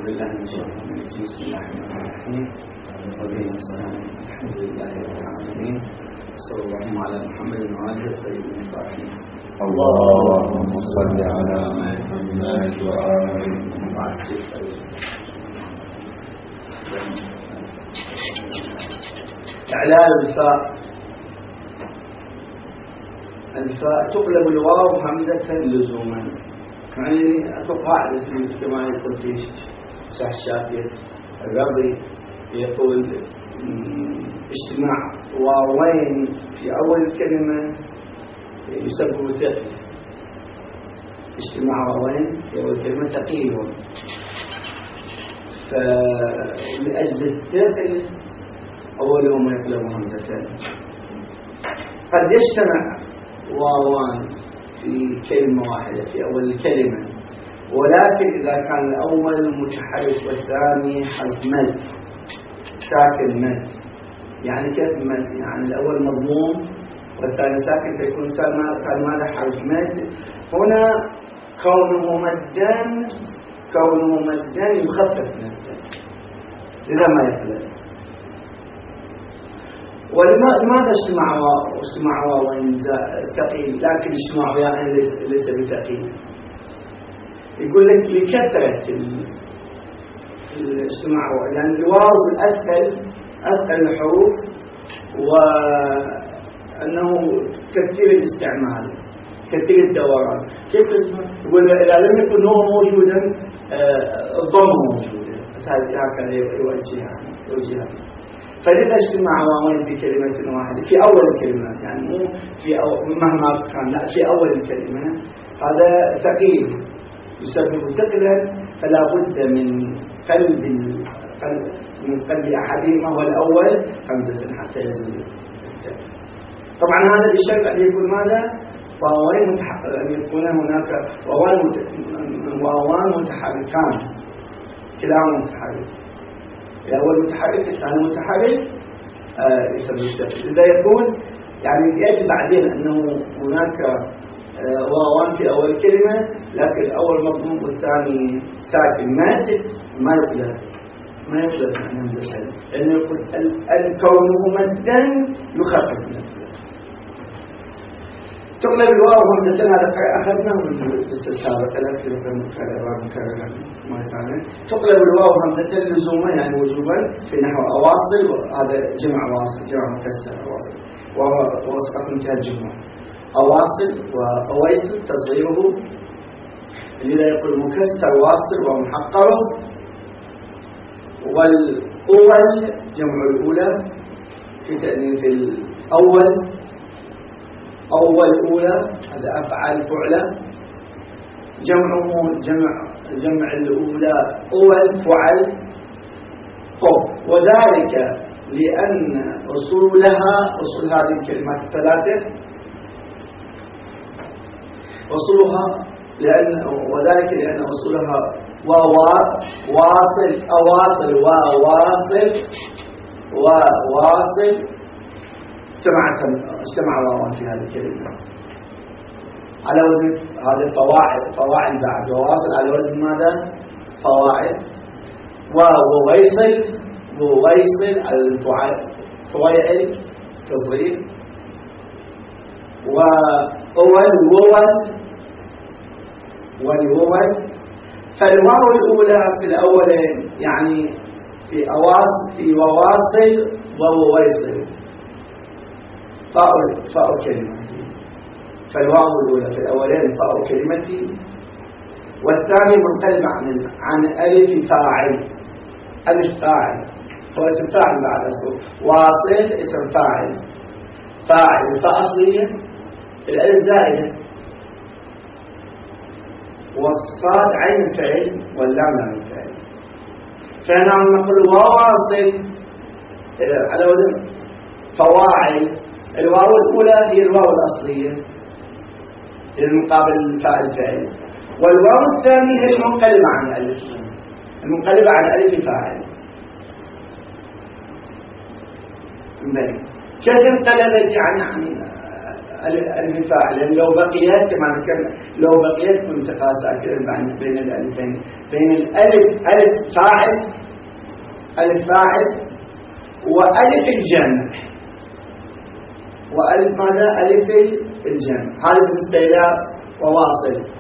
بالله من الشيطان الرجيم. بسم الله الرحمن الرحيم. وبه نستعين. الحمد لله رب العالمين. صلى الله على محمد وآله الطيبين الطاهرين. اللهم صل على محمد وآل محمد. إعلال الفاء. الفاء تقلب الواو همزة لزوما. يعني أكو قاعدة في كما يقول في شرح الشافعي الرضي يقول اجتماع واوين في أول كلمة يسبب ثقل. اجتماع واوين في أول كلمة ثقيل. فلأجل الثقل أولهم يقلب همزتين. قد يجتمع واوان في كلمة واحدة في أول الكلمة، ولكن إذا كان الأول متحرك والثاني حرف مد ساكن مد. يعني كيف مد؟ يعني الأول مضموم والثاني ساكن فيكون كان ماذا حرف مد. هنا كونه مدا يخفف مدا إذا ما يقلب. ولماذا اجتماع واوين ثقيل لكن اجتماع ياء ليس بثقيل؟ يقول لك لكثرة الاجتماع، يعني الواو أثقل الحروف وأنه كثير الاستعمال كثير الدوران. كيف يقول إذا لم يكن هو موجودا الضم موجودا، هكذا يوجهها. فلذا اجتماع واوين في كلمة واحدة في أول الكلمة، يعني مو في مهما كان، لا في أول الكلمة، هذا ثقيل يسبب ثقلا. فلا بد من قلب أحدهما هو الأول همزة حتى يزول. طبعا هذا بشرط أن يكون ماذا؟ أن يكون هناك واوان متحركان، كلاهما متحرك. الأول متحرك الثاني متحرك يسبب الثقل. إذا يكون يعني يجب بعدين أنه هناك واوان في أول كلمة، لكن الأول مضموم والثاني ساكن ما يقلب عن همزة، لأنه يقول كونه مدا يخفف من تقلب الواو همزة. هذا أخذناه من الدرس السابق لكن تقلب الواو همزة لزوما يعني وجوبا في نحو أواصل. هذا جمع واصل، جمع مكسر أواصل، وهو سقط انتهى الجمع. أواصل وأويصل تصغيره، اللي يقول مكسر واصل ومحقره. والأول جمع الأولى في تأنيث الأول، أول أولى هذا أفعل فعلة. جمعه جمع الأولى أول فعل قب. وذلك لأن أصول هذه الكلمات الثلاثة وذلك لأن أصولها واصل أواصل وواصل اجتمع واوان في هذه الكلمة على وزن هذه فواعل بعد. وواصل على وزن ماذا؟ فواعل. وويصل على الفعل فويعل تصغير. والوول. فالواو الأولى في الأولين يعني في وواصل وويصل فاء كلمة. فالواو الأولى في الأولين فاء كلمة، والثاني منقلب عن ألف فاعل. ألف فاعل هو اسم فاعل بعد أصله. واصل اسم فاعل فاء أصلية، الألف زائدة، والصاد عين الفعل واللام لام الفعل. فنحن نقول وواصل على وزن فواعل. الواو الأولى هي الواو الأصلية المقابل فاء الفعل، والواو الثاني هي المنقلبة عن ألف فاعل. كيف انقلبت؟ يعني الألف فاعل، لو بقيت كما ذكرنا لو بقيت كنت ساكنا بين الألفين، بين الألف ألف فاعل وألف الجمع، وألف ماذا؟ ألف الجمع. هذا بالنسبة إلى وواصل.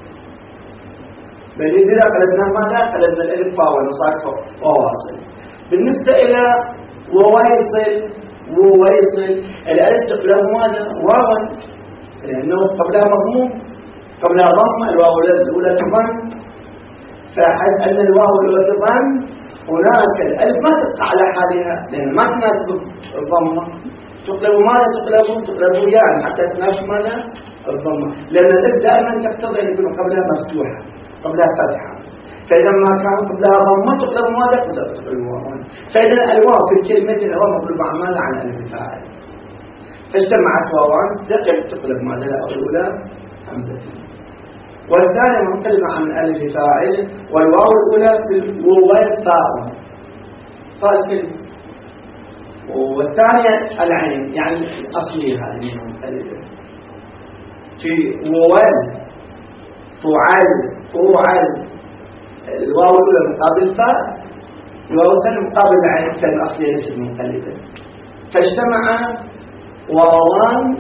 بل إذا قلبنا ماذا؟ قلبنا الألف فاعل وصار وواصل. بالنسبة إلى وويصل الألف تقلب ماذا؟ واوا، لأنه قبلها مضموم، قبلها ضم، الواو الأولى تضم، فحيث أن الواو الأولى تضم هناك الألف ما تبقى على حالها لأن ما تناسب الضمة، تقلب ماذا؟ تقلب يعني حتى تناسب ماذا؟ الضمة، لأن الألف دائما تقتضي أن يكون قبلها مفتوحة، قبلها فتحة، فإذا ما كان قبلها ضمة تقلب ماذا؟ تقلب واو. فإذا الواو في الكلمة الواو مقلوبة عن ماذا؟ عن ألف فاعل، فاجتمعت واوان تقلب ماذا؟ الأولى همزة، والثانية منقلبة عن ألف فاعل، والواو الأولى في الواو فاء الكلمة، والثانية العين يعني الأصلية هذه منقلبة في ووال فعل الواو الأولى مقابل فاء، الواو الثانية مقابل العين فالأصلية ليست منقلبة، فاجتمع واوان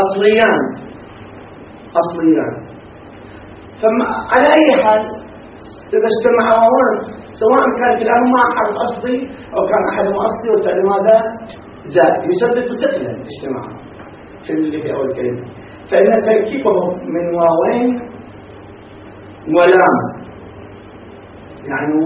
أصليان. فعلى أي حال إذا اجتمع واوان سواء كان كلاهما حرف أصلي أو كان أحدهما أصلي والثاني ماذا؟ زائد، يسبب ثقلا الاجتماع في اللي في أول كلمة، فإن تركيبه من واوين ولام يعني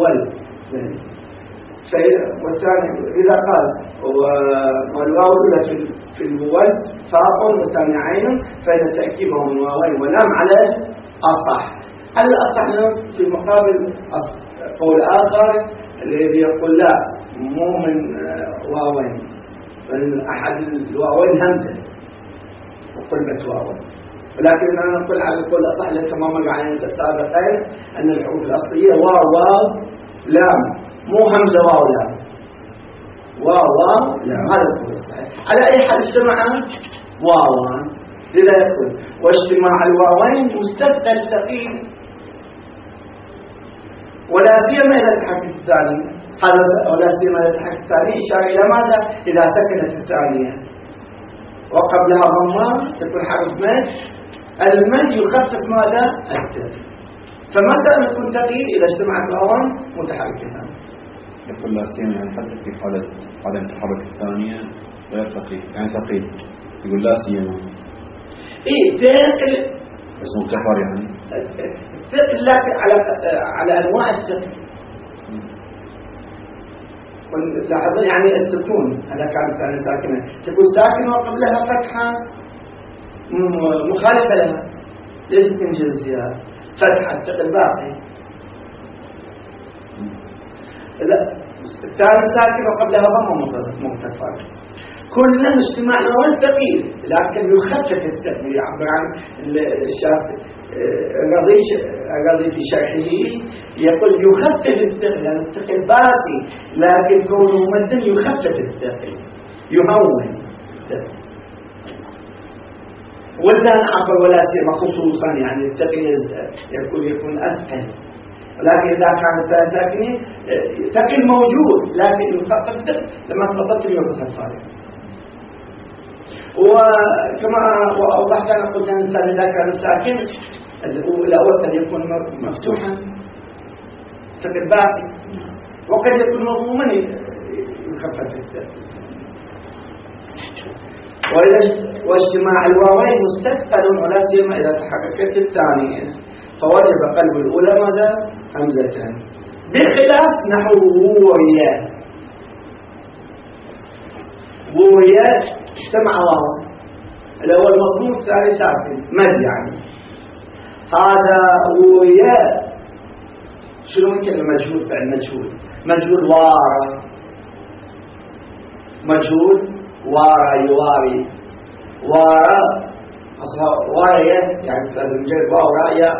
والثاني إذا قال والواو الأولى في الول فاء والثاني عين، فإن تركيبه من واوين ولام على الأصح. الأصح في مقابل قول آخر الذي يقول لا مو من واوين بل أحد الواوين همزة وقلبت واوين، ولكن أنا نقول على القول الأصح لتماما عن سابقين أن الحروف الأصلية واو لام، مو همزة واو لام، واو لام، هذا القول الصحيح. على أي حال اجتمع واوان، لذا يقول واجتماع الواوين مستثقل ثقيل، ولا سيما إلى التحرك الثاني، هذا ولا سيما إلى التحرك الثاني إشارة إلى ماذا؟ إذا سكنت الثانية وقبلها ضمة تكون حرف مد، المد يخفف ماذا؟ التاء، فمتى يكون ثقيل؟ إذا اجتمعت الواوان متحركتان. يقول لا سيما يعني حتى في حالة عدم تحرك الثانية غير ثقيل، يعني ثقيل يقول لا سيما ثقل بس مكتفر يعني ثقل لكن على أنواع الثقل. لاحظوا يعني السكون هذا كانت ثانية ساكنة تكون ساكنة وقبلها فتحة مخالفة لها ليست من جنسها، فتحة الثقل باقي. الثاني ساكن وقبلها ضمة مكتفر. كلنا اجتماع الواو ثقيل لكن يخفف الثقيل، يعبر عن الرضي في شرحه يقول يخفف الثقيل، يعني الثقيل باقي لكن كونه مدا يخفف الثقيل يهون الثقيل. والذان عبر ولا سيما خصوصا يعني الثقيل يكون أثقل، ولكن إذا كانت ساكنة ثقيل موجود لكن يخفف الثقيل لما تفضلت يخفف هذا. وكما أوضحت أنا قلت أن الإنسان إذا كان ساكن الأول قد يكون مفتوحا ثقل باقي، وقد يكون مضموما يخفف الثقيل. واجتماع الواوين مستثقل ولا سيما إذا تحققت الثانية، فوجب قلب الأولى ماذا؟ همزتان، بخلاف نحو وويا اجتمع واو، الأول مضموم الثاني ساكن مد، يعني هذا ويا شنو من كلمة مجهول؟ فعل مجهول وارى يواري وارى أصلا وارية يعني مجرد واو راية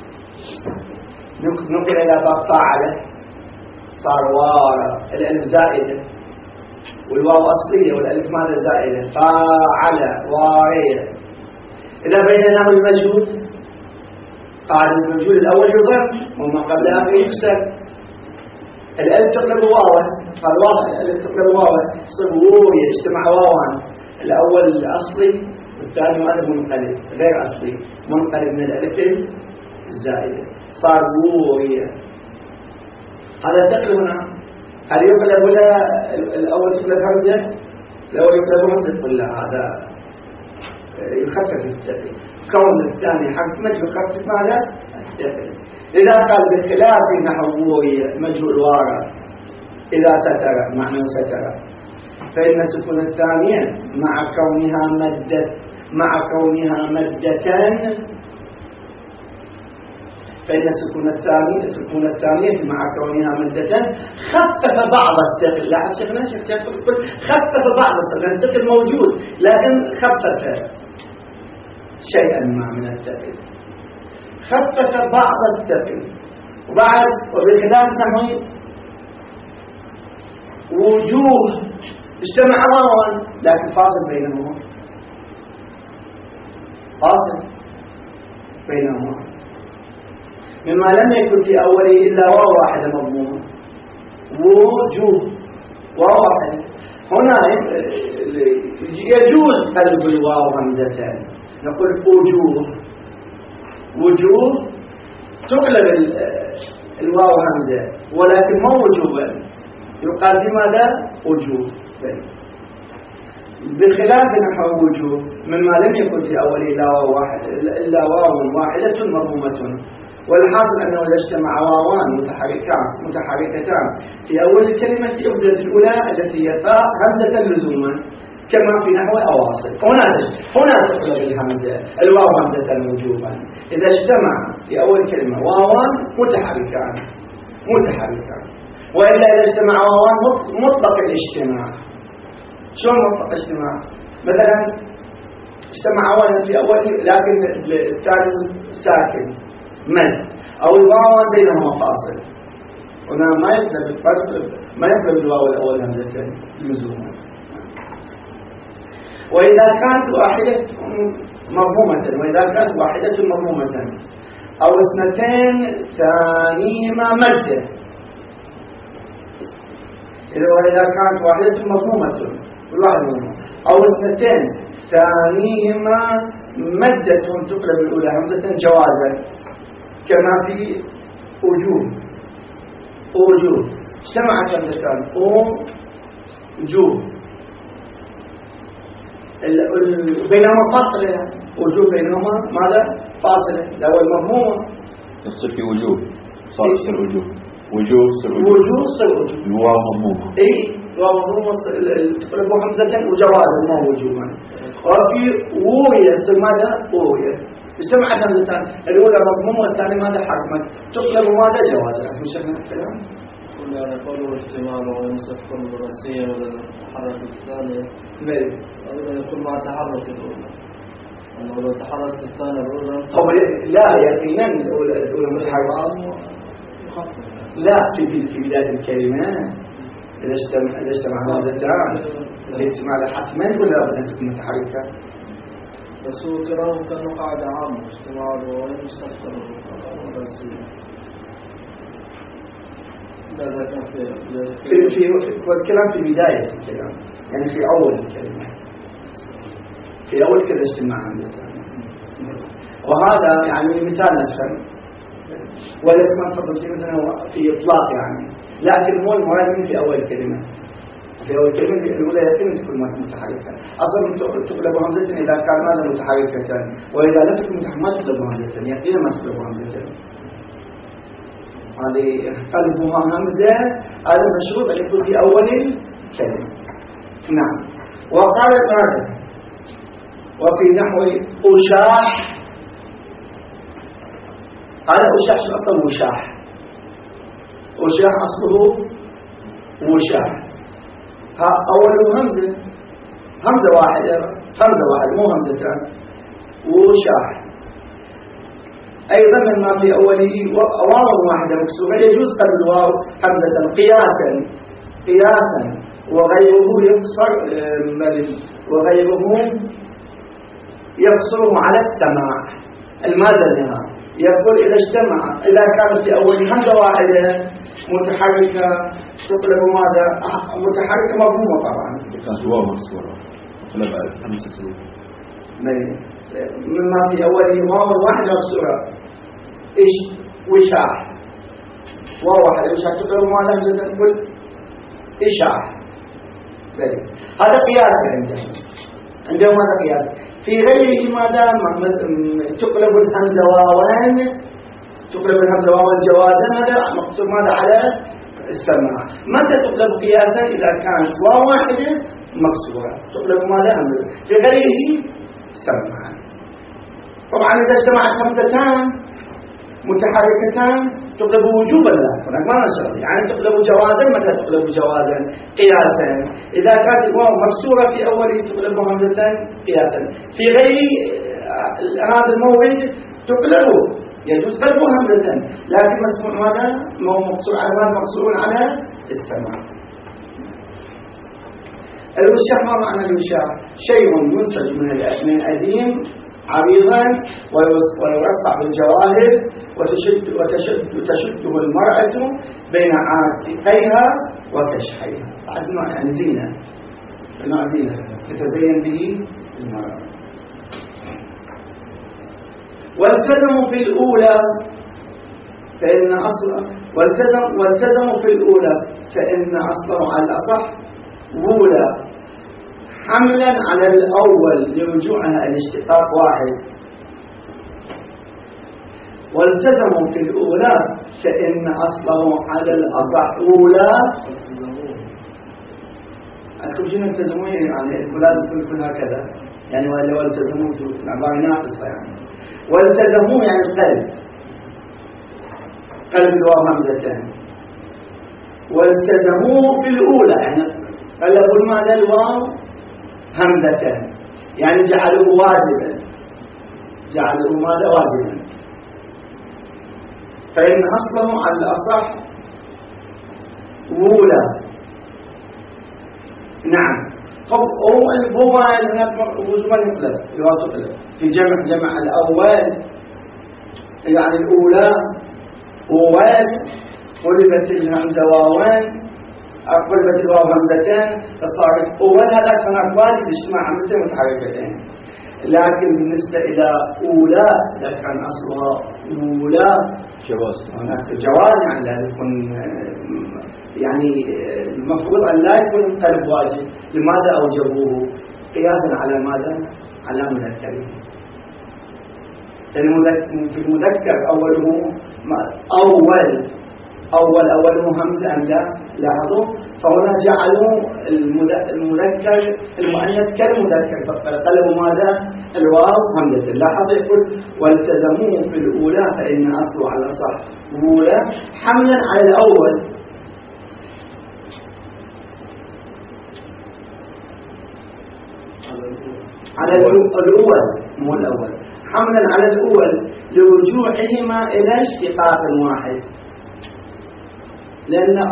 نقل إلى باب فاعله صار وارى، الألف زائدة والواو أصلية والألف ماذا زائدة، فاعل وارية إذا بيننا المجهول قاعدة المجهول الأول يضم وما قبل آخر يكسر. الألف تقلب واوا، قال واضح الألف تقلب واوا، يصير وورية، اجتمع واوان، الأول الأصلي والثاني مؤلف منقلب غير أصلي منقلب من الألف الزائدة صار وورية. هذا تقلب هنا، هل يقلب ولا الأول تقلب همزة؟ الأول يقلب همزة ولا هذا يخفف التقليد. كون الثاني حق مجهول يخفف ماذا؟ التقليد. إذا قال بخلاف نحو وورية مجهول وارى إذا ستر معنى ستر، فإن سكون الثانية مع كونها مدة فإن سكون الثانية مع كونها مدة خفف بعض الثقل. لا شيخنا خفف بعض الثقل، الثقل موجود لكن خفف شيئا ما من الثقل، خفف بعض الثقل. وبعد وبخلاف نحو وجوه اجتمع واوا لكن فاصل بينهما، فاصل بينهما مما لم يكن في أوله إلا واو واحدة مضمومة. وجوه واو واحدة، هنا يجوز قلب الواو همزتان، نقول وجوه تقلب الواو همزة ولكن ما وجوبا، يقال بماذا؟ وجوه. بخلاف نحو وجوه مما لم يكن في أوله إلا واو واحدة مضمومة. والحاصل أنه إذا اجتمع واوان متحركتان في أول الكلمة يبدأ الأولى التي هي فاء همزة لزوما كما في نحو أواصل. هنا تقلب الهمزة الواو همزة وجوبا إذا اجتمع في أول كلمة واوان متحركان، وإلا إذا اجتمع واوان مطلق الاجتماع. شو مطلق الاجتماع؟ مثلا اجتمع واوان في أول لكن الثاني ساكن من أو الواو بينهما فاصل، هنا ما يقلب الواو الأول همزتين لزوما. وإذا كانت واحدة مضمومة أو اثنتين ثانيهما مدة، وإذا كانت واحدة مضمومة أو اثنتين ثانيهما مدة تقلب الأولى همزة جوازا كما في وجوه اجتمعت همزتان وجوه بينهما فاصلة، وجوه بينهما ماذا؟ فاصلة. الأول مضمومة يصير في وجوه صار يصير وجوه صار الواو مضمومة الواو مضمومة تقلب همزة وجوازا ما وجوها. وفي وورية يصير ماذا؟ وورية اجتمعت همزتان الأولى مضمومة والثانية ماذا؟ حركمة تقلب ماذا؟ جوازا. مشكلة الكلام يعني قوله اجتماع ويمسك كل رأسية ولا تحرك الثانية أولا يكون مع تحرك الأولى، أنه لو تحركت الثانية الأولى لا يقينا الأولى متحركة لا في بداية الكلمة إذا اجتمع همزتان الاجتماع حتما ولا بد أن تكون متحركة؟ بس هو كلامه كان قاعدة عامة اجتماع ويمسك كل رأسية. والكلام في بداية الكلام يعني في أول الكلمة، في أول كذا اجتماع وهذا يعني مثال نفسه ولكن فضل في إطلاق يعني، لكن هو المراد في أول كلمة. في أول كلمة الأولى يمكن تكون متحركة أصلا تقلب همزة إذا كان ماذا متحركة، وإذا لم تكن متحركة ما تقلب همزة يقينا ما تقلب همزة. هذه قلبها همزة هذا مشروط أن يكون في أول الكلمة. نعم. وقال الرابع وفي نحو أشاح، هذا أشاح شو أصله؟ وشاح أصله وشاح. أوله همزة واحدة مو همزتان وشاح. أيضا ما في أوله واو واحدة مكسورة يجوز قلب الواو همزة قياسا وغيره يكسر وغيره يقصره على السماع. المادة النهاية يقول إذا اجتمع، إذا كانت في أول همزة واحدة متحركة تقلب ماذا؟ متحركة مفهومة طبعا. كانت واو مكسورة تقلب على 5 سلوك. مما في أوله واو واحدة مكسورة. إيش وشاح، واو واحدة وشاح تقلب ماذا؟ همزة تقول إشاح. هذا قياس عندهم هذا قياس. في غيره ما دام تقلب الهمزة واوان، تقلب الهمزة واوان جوازا، هذا مقصود ماذا؟ على السماع. متى تقلب قياسا؟ إذا كانت واو واحدة مكسورة تقلب ماذا؟ همزة. في غيره سماعا. طبعا إذا اجتمعت همزتان متحركتان تقلب وجوبا لا، هناك ما نشرح يعني تقلب جوازا. متى تقلب جوازا؟ قياسا. إذا كانت الواو مكسورة في أوله تقلب همزتان قياسا. في غير هذا المورد تقلب، يجوز قلب همزتان، لكن مسموع هذا مقصور على مقصور على السماع. الوشاح ما معنى الوشاح؟ شيء ينسج من الأديم عريضا ويرصع بالجواهر وتشده المرأة بين عاتقيها وكشحيها. بعد نوع يعني زينة، نوع زينة تتزين به المرأة. والتزموا في الأولى فإن أصل والتزموا في الأولى فإن أصله على الأصح أولى حملا على الأول لرجوعها الاشتقاق واحد. والتزموا في الأولى فإن أصله على الأصح أولى. أنتم شنو التزموا يعني الأولاد كل هكذا يعني، ولا والتزموا العبارة ناقصة يعني. والتزموا يعني القلب، قلب الواو همزتان. والتزموا في الأولى يعني قلبوا ماذا؟ الواو همزتان، يعني جعلوه واجبا، جعلوه ماذا؟ واجبا. فإن أصله على الأصح أولى. نعم. هو البوان هناك وزمان يقلب الواو تقلب في جمع الأول يعني الأولى أوان، قلبت الهمزة واوان، قلبت الواو همزتان فصارت أول. هذا كان واجب اجتماع همزتين متحركتين. لكن بالنسبة إلى أولى إذا كان أصلها أولى جواز، هناك جواز يعني لا يكون يعني المفروض أن لا يكون قلب واجب. لماذا أوجبوه؟ قياسا على ماذا؟ على مذكره. في المذكر أوله أوله همزة لا لاحظوا، فهنا جعلوا المذكر المؤنث كالمذكر فقلبوا ماذا؟ الواو همزة. لاحظوا يقول والتزموا في الأولى فإن أصله على صح أولى حملا على الأول. على الأول مو الأول، حملا على الأول لرجوعهما إلى اشتقاق واحد، لأن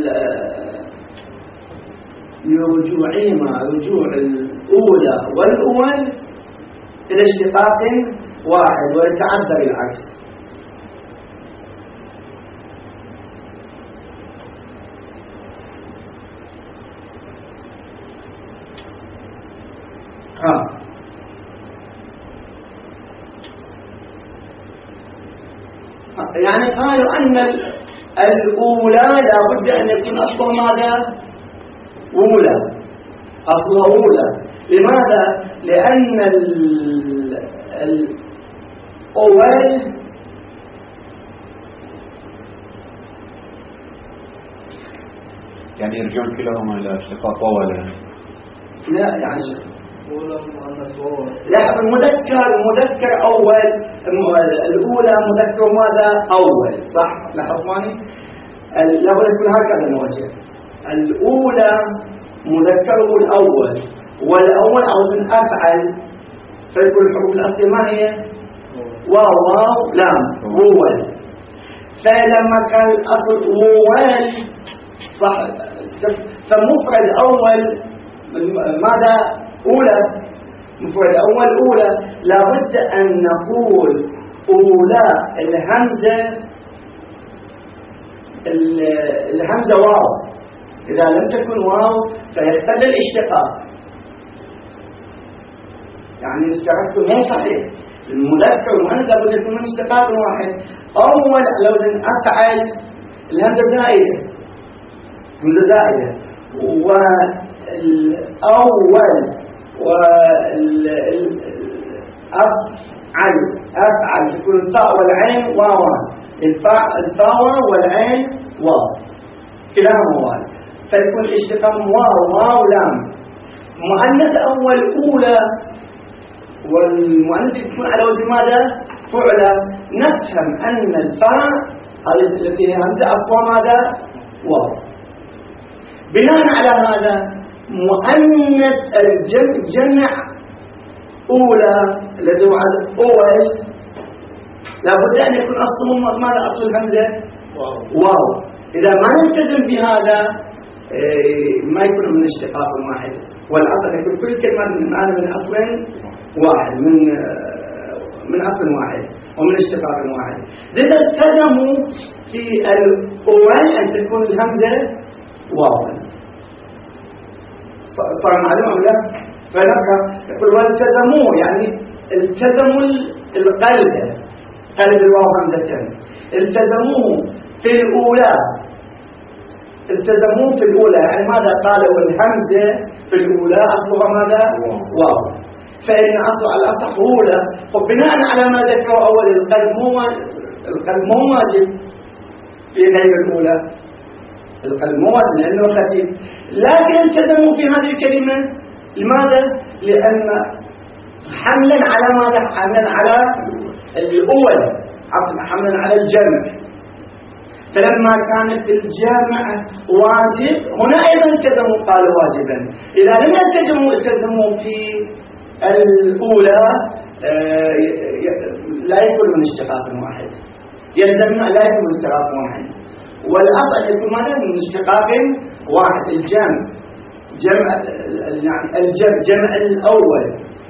لرجوعهما رجوع الأولى والأول إلى اشتقاق واحد ويتعذر العكس. يعني قالوا أن الأولى لابد أن يكون أصلها ماذا؟ أولى، أصلها أولى. لماذا؟ لأن الأول يعني يرجعون كلاهما إلى اشتقاق أولا. لا يعني لا، المذكر أول، الأولى مذكر ماذا؟ أول، صح؟ لاحظوني؟ لابد يكون هكذا الوجه. الأولى مذكره الأول، والأول أوزن أفعل، فيكون الحروف الأصلية ما هي؟ واو لام أول. فلما كان الأصل أول صح، فمفرد أول ماذا؟ أولى. مفرد أول أولى لابد أن نقول أولى الهمزة واو. إذا لم تكن واو فيختل الاشتقاق، يعني اشتقاق مو صحيح. المذكر والمؤنث لابد يكون من اشتقاق واحد. أول لو أفعل الهمزة زائدة، همزة زائدة، والأول أفعل تكون الطاء والعين واوان، الطاء والعين واو كلاهما واو، فيكون الاشتقاق واو لام. مؤنث أول أولى والمؤنث يكون على وزن ماذا؟ فعلى. نفهم أن الفاء التي هي همزة أصلها ماذا؟ واو. بناء على هذا مؤنث الجمع أولى الذي هو أول لابد أن يكون أصله ماذا؟ أصل الهمزة واو. إذا ما نلتزم بهذا ما يكون من اشتقاق واحد، والأصل يكون كل كلمة من أصل واحد، من أصل واحد ومن اشتقاق واحد. لذا التزموا في الأول أن تكون الهمزة واو. صار معلومة ولا؟ فنقرأ يقول والتزموا، يعني التزموا القلب، قلب الواو همزة، التزموه في الأولى، التزموه في الأولى. يعني ماذا قالوا؟ الهمزة في الأولى أصلها ماذا؟ واو. فإن أصل الأصح أولى. وبناء على ما ذكروا أول القلب مو واجب في غير الأولى، القلب مو واجب لأنه خفيف، لكن التزموا في هذه الكلمة. لماذا؟ لأن حملا على ماذا؟ حملا على الأول، حملا على الجمع. فلما كانت الجامع واجب هنا أيضا التزموا قالوا واجبا. إذا لم التزموا في الأولى لا يكون من اشتقاق واحد، يلزمنا لا يكون من اشتقاق واحد، والأفضل يكون ماذا؟ من اشتقاق واحد. الجمع جمع الأول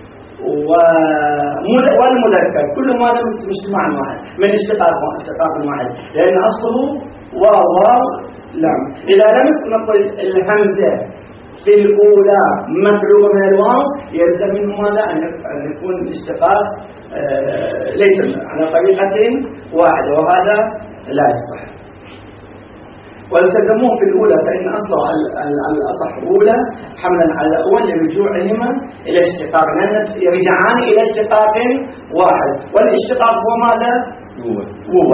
والمذكر كل ما لم مجتمع واحد من اشتقاق واحد، لأن أصله واو لام. إذا لم نقل الهمزة في الأولى مقلوبة من الواو يلزم منه ماذا؟ أن يكون الاشتقاق ليس على طريقة واحدة، وهذا لا يصح. والتزموه في الأولى فإن أصله الأصح الأولى حملا على الأول لرجوعهما إلى اشتقاق، لأن يرجعان إلى اشتقاق واحد، والاشتقاق هو ماذا؟ هو.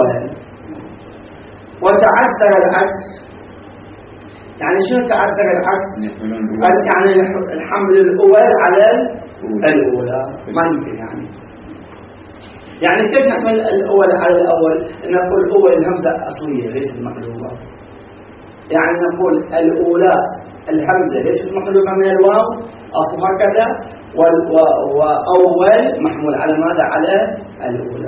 وتعذر العكس. يعني شنو تعذر العكس؟ يعني الحمل الأول على الأولى ما يمكن. يعني كيف نحمل الأول على الأول؟ نقول الأول الهمزة أصلية ليست مقلوبة، يعني نقول الأولى الهمزة ليست مقلوبة من الواو أصلها كذا، وأول محمول على ماذا؟ على الأولى.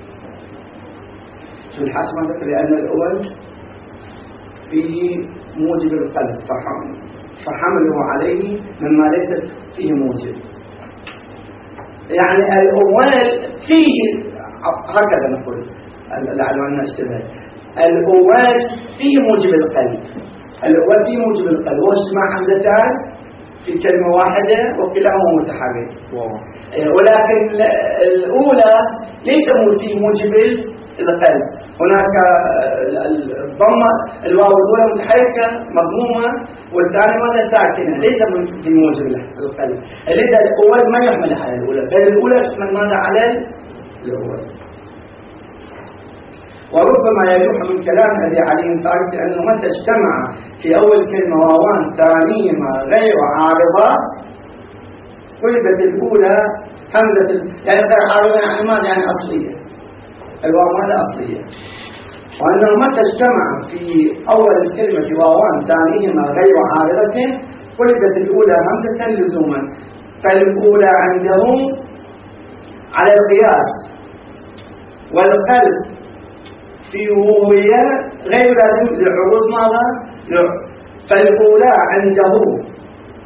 شو الحاسم ذكر؟ لأن الأول فيه موجب القلب فحمله عليه مما ليس فيه موجب. يعني الأول فيه هكذا نقول لعل أن اشتبه. الأول فيه موجب القلب، الأول فيه موجب القلب، هو اجتماع حمزتان في كلمة واحدة وكلاهما متحرك. ولكن الأولى ليس فيه موجب القلب، هناك الضمة الواو الأولى متحركة مضمومة والثانية ماذا؟ ساكنة، ليس في موجب القلب. لذا الأول ما يحمل على الأولى، بل الأولى يحمل ماذا؟ على الأول. وربما يلوح من كلام أبي علي الفارسي أنه متى اجتمع في أول كلمة واوان ثانيهما غير عارضة قلبت الأولى همزة يعني غير عارضة يعني ماذا؟ يعني أصلية، الواو ماذا؟ أصلية. وأنه متى اجتمع في أول الكلمة واوان ثانيهما غير عارضة قلبت الأولى همزة لزوما، فالأولى عندهم على القياس، والقلب في وهي غير لازم لعروض ماذا؟ فالأولى عنده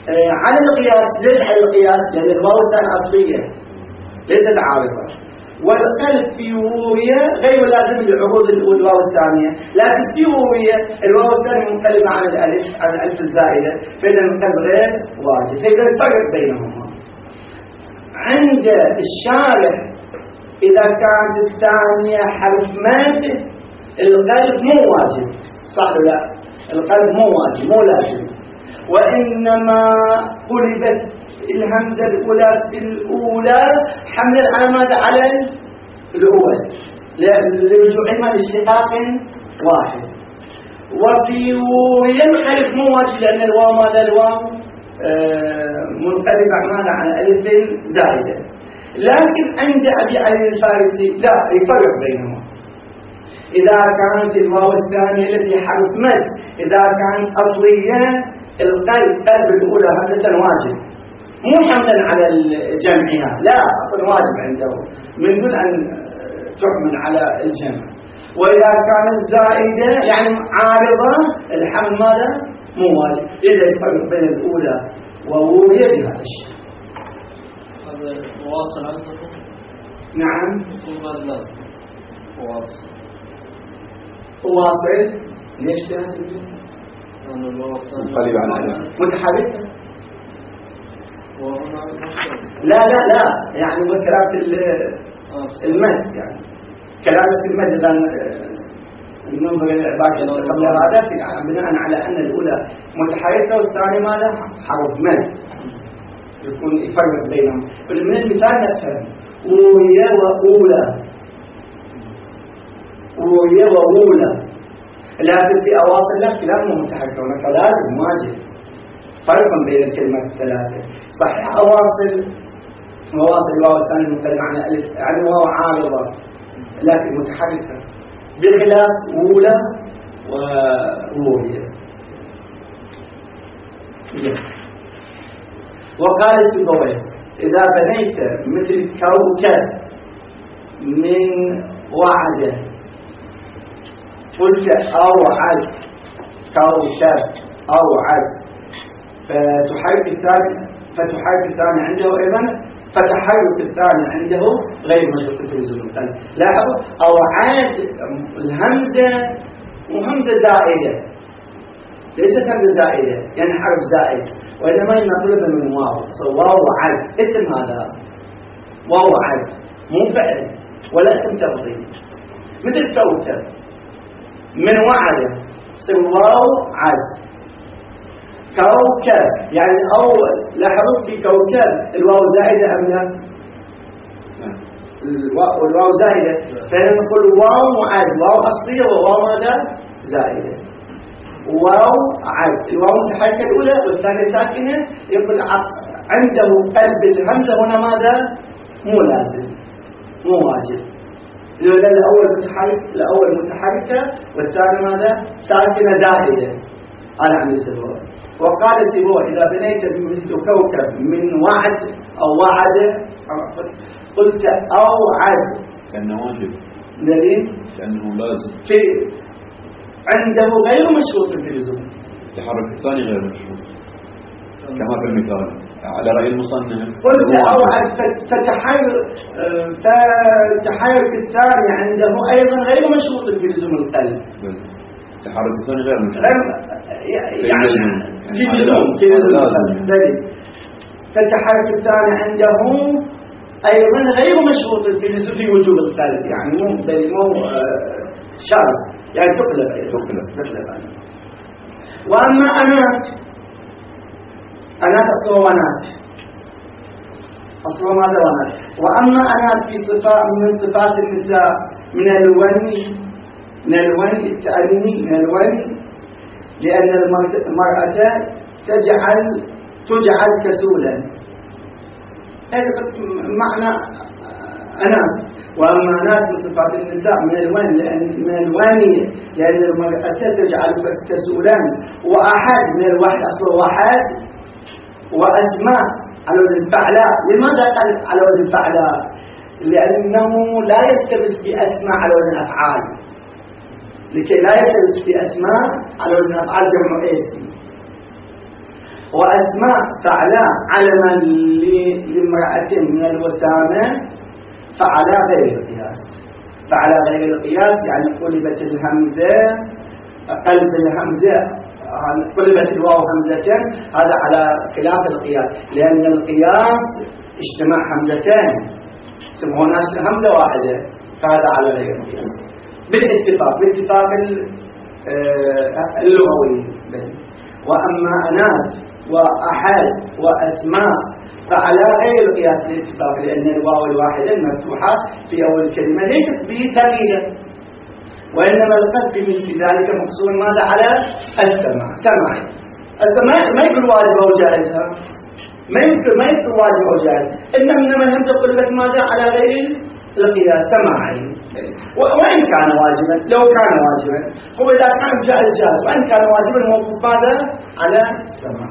على القياس. ليش على القياس؟ لأن الواو الثانية أصلية ليست عارضة، والقلب في ووية غير لازم لعروض الواو الثانية، لكن في ووية الواو الثانية منقلبة عن الألف، عن الألف الزائدة، فإذا القلب غير واجب. فإذا الفرق بينهما عند الشارح إذا كانت الثانية حرف مد القلب مو واجب، صح ولا لا؟ القلب مو واجب مو لازم، وإنما قلبت الهمزة الأولى في الأولى حمل العلامات على الأول لرجوعهما لاشتقاق واحد. وفي ينحرف مو واجب لأن الواو ماذا الواو منقلبة ماذا على ألف زائدة. لكن عند أبي علي الفارسي لا يفرق بينهما. إذا كانت الواو الثانية التي حرف مد إذا كانت أصلية القلب الأولى همزة واجب مو حملا على الجمعها، لا أصلا واجب عنده من دون أن تحمل على الجمع. وإذا كانت زائدة يعني عارضة الحمل ماذا مو واجب. إذا يفرق بين الأولى ووهي بهذا الشيء. هذا مواصل عندكم؟ نعم يكون لازم مواصل. واصل ليش لازم؟ منقلب عن الألف متحركة. لا لا لا يعني كلامة المد، يعني كلامة المد إذا ننظر إلى العبارة قبل هذا يعني بناء على أن الأولى متحركة والثانية ماذا حرف مد يكون يفرق بينهم. من المثال نفهم وهي وأولى وهي وأولى، لكن في أواصل الاختلاف مو متحركة هناك لازم واجب فرق بين الكلمات الثلاثة. صحيح مواصل الواو الثاني المنقلب عن الألف يعني واو عارضة لكن متحركة بخلاف أولى ووهي. وقال سيبويه إذا بنيت مثل كوكب من وعده قلت أوعد كوكب أوعد فتحرك الثاني عنده أيضا فتحرك الثاني عنده غير مشروط في لزوم القلب. لاحظوا أوعد الهمزة وهمزة زائدة ليست همزة زائدة يعني حرف زائد، وإنما نقلب من واو واو عد اسم هذا واو عد مو فعل ولا اسم تفضيل مثل كوكب من وعده اسم واو عد. كوكب يعني أول لاحظوا في كوكب الواو زائدة أم لا؟ الواو زائدة فنقول واو عد واو أصلية وواو ماذا زائدة. واو عد الواو متحركة الأولى والثانية ساكنة يقول عنده قلب الهمزة هنا ماذا مو لازم مو واجب لأن الأول متحركة والثاني ماذا ساكنة زائدة على عن السبوة. وقال سبوة إذا بنيت بمثل كوكب من وعد أو وعد قلت أوعد كأنه واجب دليل كأنه لازم عنده غير مشروط في اللزوم. التحرك الثاني غير مشروط كما في المثال على رأي المصنف قلت أوعد فتحرك الثاني عنده أيضا غير مشروط في لزوم القلب. التحرك الثاني غير مشروط يعني في لزوم فالتحرك الثاني عنده أيضا غير مشروط في وجوب القلب يعني مو شرط يعني تقلب وأما أنات أصله ماذا ونات. وأما أنات في صفات من صفات النساء من الون التأني من الون لأن المرأة تجعل كسولا هذا معنى أنات. وأما أنات من صفات النساء من الوانية لأن المرأة تجعل كسولان. وأحد من الواحد أصله واحد وأسماء على وزن الفعلاء. لماذا قال على وزن الفعلاء؟ لأنه لا يلتبس بأسماء على وزن أفعال لكي لا يلتبس بأسماء على وزن أفعال جمع اسم. وأسماء فعلاء علما لامرأة من الوسامة فعلاء غير القياس. فعلاء غير القياس يعني قلبت الهمزة قلب الهمزة قلبت الواو همزتين، هذا على خلاف القياس، لأن القياس اجتماع همزتين يسمونه همزة واحدة، فهذا على غير القياس بالاتفاق اللغوي. وأما أنات وأحد وأسماء فعلى غير القياس بالاتفاق، لأن الواو الواحدة المفتوحة في أول الكلمة ليست به ثقيلة، وإنما القلب في ذلك مقصود ماذا على السماع. السماع ما يكون واجب أو جائز، ما يكون واجب أو جائز، إنما الهمزة قلبت ماذا على غير القياس سماعي، وإن كان واجبا لو كان واجبا هو إذا كان جائز، وإن كان واجبا موقوف ماذا على السماع.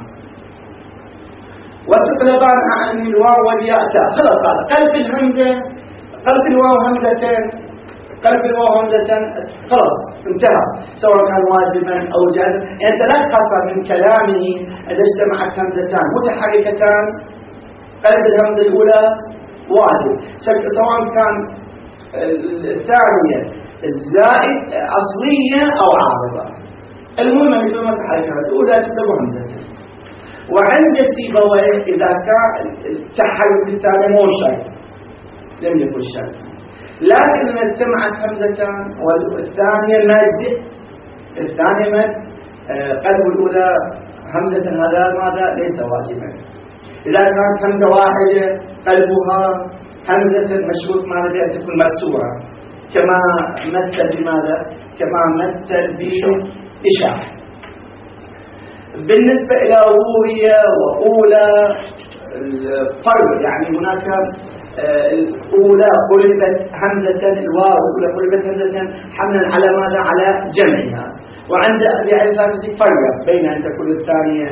وتقلبان عن الواو والياء خلاص، قلب الهمزة قلب الواو همزتين قلب الواو همزتين خلاص انتهى، سواء كان واجبا أو جائزا. يعني أنت لا تقطع من كلامه إذا اجتمعت همزتان متحركتان قلب الهمزة الأولى واجب، سواء كان الثانية الزائد أصلية أو عارضة، المهم مثل ما تحركها الأولى تبدأ همزتين. وعند سيبويه إذا كان التحرك الثاني مو شيء لم يكن شيء، لكن إذا اجتمعت همزتان والثانية مد قلب الأولى همزة هذا ماذا ليس واجبا. إذا كانت همزة واحدة قلبها همزة مشروط ماذا أن تكون مكسورة، كما مثل بماذا؟ كما مثل بإشاعة. بالنسبة إلى أولية وأولى الفرق، يعني هناك الأولى قلبت همزة الواو الأولى قلبت همزة حملا على ماذا؟ على جمعها. وعند أبي الفارسي فرق بين أن تكون الثانية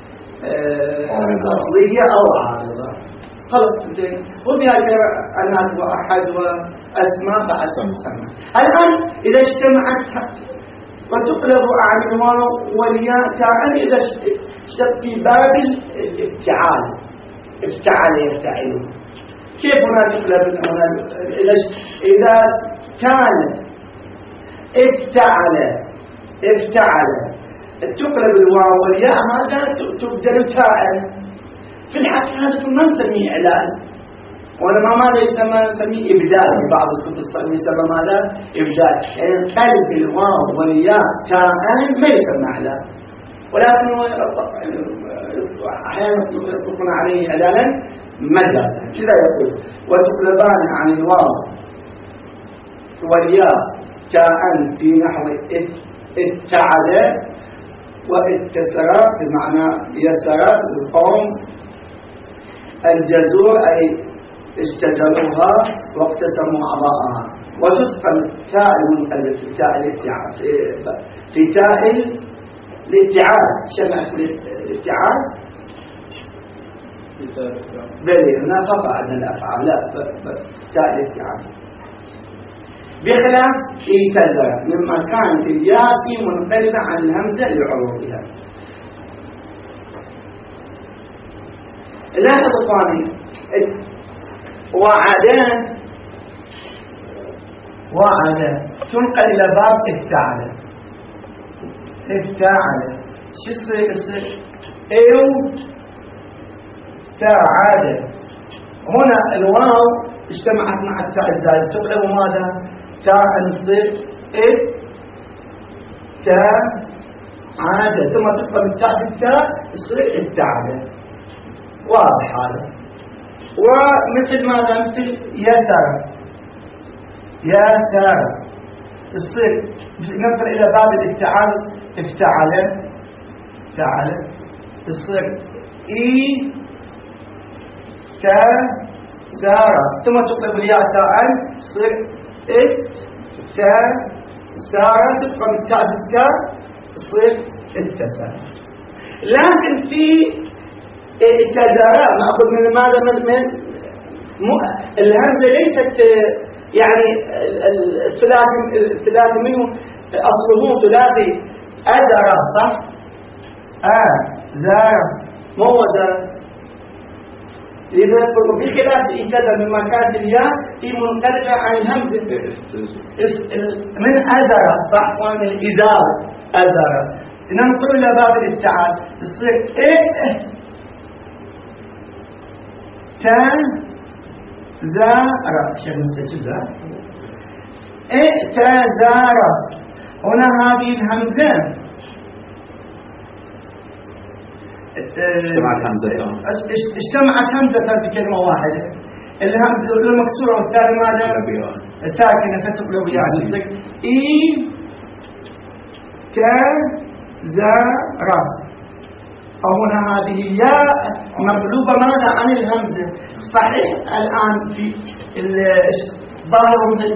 أصلية أو عارضة. خلص زين. وبهذا أنات وأحد وأسماء بعد سماء. الآن إذا اجتمعت وتقلب عن الواو والياء تاء إذا في باب الافتعال، افتعل يفتعل. كيف هنا تقلب إذا كانت افتعل تقلب الواو والياء هذا تبدل تاء. في الحقيقة هذا ما نسميه إعلان، وإنما ماذا نسميه إبدال. في بعض الكتب يسمى ماذا؟ إبدال. يعني قلب الواو والياء تاء ما يسمى إعلان، ولكن أحيانا يطلقون عليه إعلانا مجازا. كذا يقول وتقلبان عن الواو والياء تاء في نحو اتعد واتسر بمعنى يسر القوم الجزور أي استجلوها واقتسموا أعضاءها. وتدخل تاء المنقلب في تاء الاتعاد في تاء الاتعاد. شبه الاتعاد بلي هنا خطأ عن الأفعال، لا تاء الاتعاد بخلاف اعتذر مما كانت الياء منقلبة عن الهمزة لعروضها. لاحظ ثاني وعد تنقل إلى باب افتعل. شو يصير؟ افتعل. هنا الواو اجتمعت مع التاء الزائد تقلب ماذا؟ تاء تصير افتعل، ثم تقلب التاء بالتاء تصير افتعل. واضح هذا. ومثل ماذا؟ مثل يسار تصير ننقل إلى باب الافتعال افتعل تصير سارة، ثم تقلب الياء تاء تصير سارة، تقلب التاء بالتاء تصير اتسار. لكن في اعتذار مأخذ من ماذا؟ من الهمزة ليست يعني الثلاثي منه أصله ثلاثي أدرى صح؟ زار مو وزن. لذا بخلاف إيتذا مما كانت الياء هي منقلبة عن الهمزة من أذر، صح، ومن الإزار أذر. ننقل إلى باب الابتعاد يصير تزار. شيخ مستجد تزار. هنا هذه الهمزة اجتمعت همزة في كلمة واحدة، الهمزة المكسورة والثاني ماذا؟ ساكنة فتقلب يعني إي تزار. هنا هذه الياء مقلوبة ماذا عن الهمزة. صحيح الآن في ظاهر مثل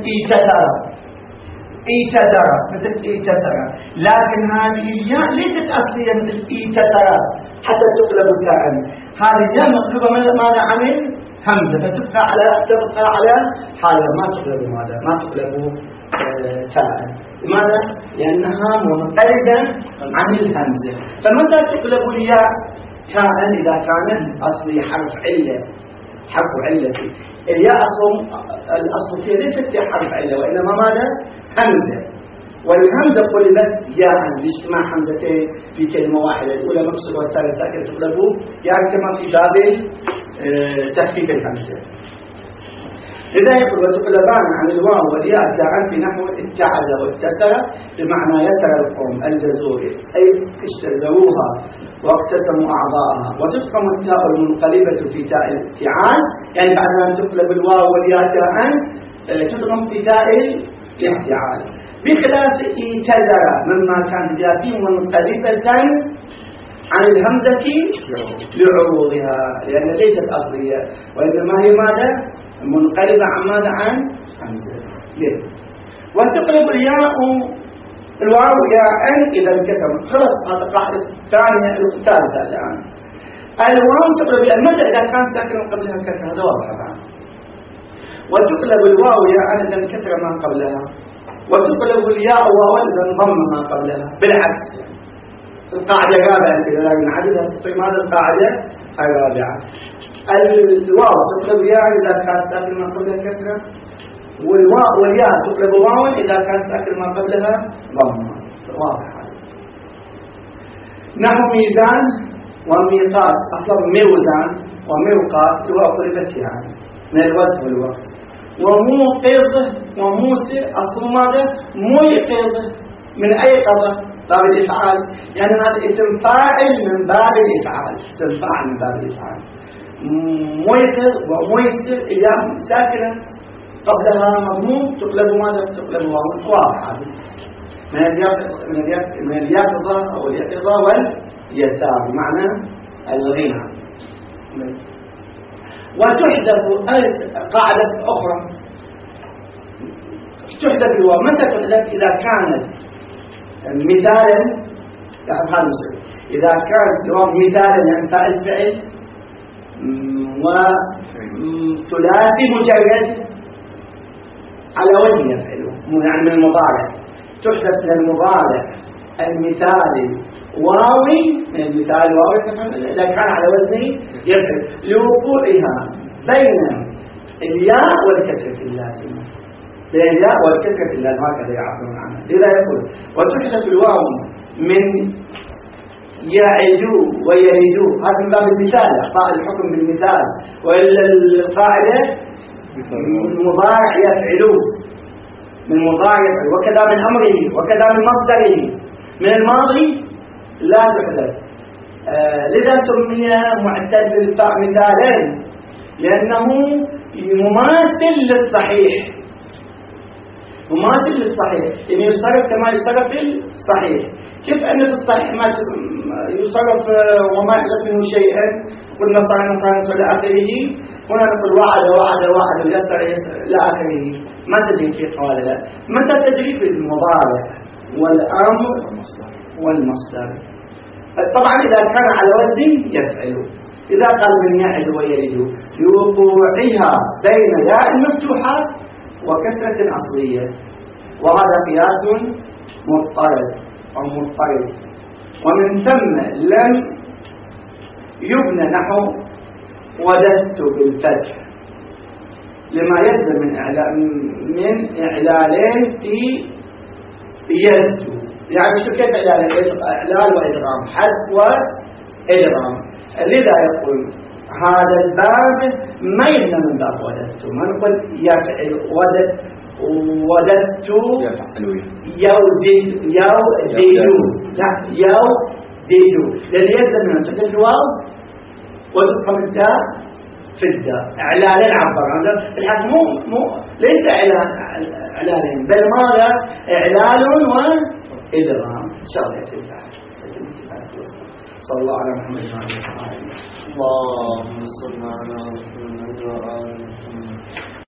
إيتذر مثل إيتذر، لكن هذه الياء ليست أصلية مثل إيتذر حتى تقلب تاء. هذه الياء مقلوبة ماذا عن الهمزة فتبقى على حالها، ما تقلب ماذا، ما تقلب تاء. لماذا؟ لأنها منقلبة عن الهمزة. فمتى تقلب الياء تاء؟ إذا كانت أصلي حرف علة، حرف علة. الياء الأصل فيها ليست حرف علة وإنما ماذا؟ همزة. والهمزة قلبت ياء لاجتماع همزتين في كلمة واحدة، الأولى مكسورة والثانية ساكنة تقلب يعني كما في باب تخفيف الهمزة. إذا يقول وتقلبان عن الواو والياء تاء في نحو اتعد واتسر، بمعنى يسر القوم الجزور أي اجتزروها واقتسموا أعضاءها. وتفخم التاء المنقلبة في تاء الافتعال، يعني بعد أن تقلب الواو والياء تاء تدغم في تاء الافتعال، بخلاف اعتذر مما كان ذاتي منقلبة عن الهمزة لعروضها، لأن ليست أصلية وإنما هي ماذا؟ منقلبة عن ماذا؟ عن همزة. وتقلب الواو ياء إذا انكسر. خلص هذا قاعدة ثانية الثالثة الآن. الواو تقلب متى؟ إذا كان ساكن قبلها كسر، هذا واضح الآن. وتقلب الواو ياء إذا انكسر ما قبلها، وتقلب الياء واو إذا انضم ما قبلها. بالعكس القاعدة الرابعة إذا نعددها تصير ماذا القاعدة الرابعة؟ الواو تقلب ياء إذا كان ساكن ما قبلها كسرة، والواو والياء تقلب واو إذا كان ساكن ما قبلها ضمة. واضح هذا. نحو ميزان وميقات، أصلا ميوزان وميقات الواو قلبت يعني من الوزن والوقت. وموقظ وموسر أصل ماذا؟ موقظ من أي قضاء؟ باب الإفعال، يعني هذا اسم فاعل من باب الإفعال، اسم فاعل من باب الإفعال. موقظ وموسر الياء ساكنة قبلها مضموم تقلب ماذا؟ تقلب واو. واضح هذا من اليقظة أو اليقظة واليسار معنى الغنى. وتحذف قاعدة أخرى، تحذف الواو. متى تحذف؟ إذا كانت مثالا، يعني هذا مثال، إذا كانت الواو مثالا يعني فاعل فعل وثلاثي مجرد على وجه يفعله، يعني من المضارع. تحذف من المضارع المثالي واوي، من المثال واوي إذا كان على وزنه يفعل، لوقوعها بين الياء والكسرة اللازمة، بين الياء والكسرة اللازمة هكذا يعبرون عنها. لذا يقول وتحذف الواو من يعدوا ويريدوا، هذا من باب المثال، إعطاء الحكم بالمثال. وإلا القاعدة من مضارع يفعلوا، من مضارع يفعل، وكذا من أمره، وكذا من مصدره. من الماضي لا تحذف. لذا سمي معتل بالفاء مثالا، لأنه مماثل للصحيح، مماثل للصحيح، يعني يصرف كما يصرف في الصحيح. كيف أن في الصحيح ما يصرف وما يحدث منه شيئا، قلنا صار إلى آخره، هنا نقول وعد وعد وعد ويسر يسر إلى آخره. ما تجري في قوالها، متى تجري في المضارع والأمر والمصدر. طبعا إذا كان على وزن يفعل، إذا قال من يعد ويرد لوقوعها بين ياء مفتوحة وكسرة أصلية، وهذا قياس مضطرد أو مضطرد. ومن ثم لم يبنى نحو وددت بالفتح لما يلزم من إعلالين في يد. يعني شو كيف إعلال وإدغام، حذف وإدغام. لذا يقول هذا الباب ما يبنى من باب وددت، ما نقول يفعل وددت يوددوا، لا يوددوا، لأن يلزم من تحدث الواو وتدخل الداء في الداء. إعلالين عبر عنه الحق مو ليس إعلالين، بل ماذا؟ إعلال وإدغام. إن شاء الله يتم صلى الله على محمد وعلى آله وصحبه. اللهم صل على محمد وعلى آله وصحبه.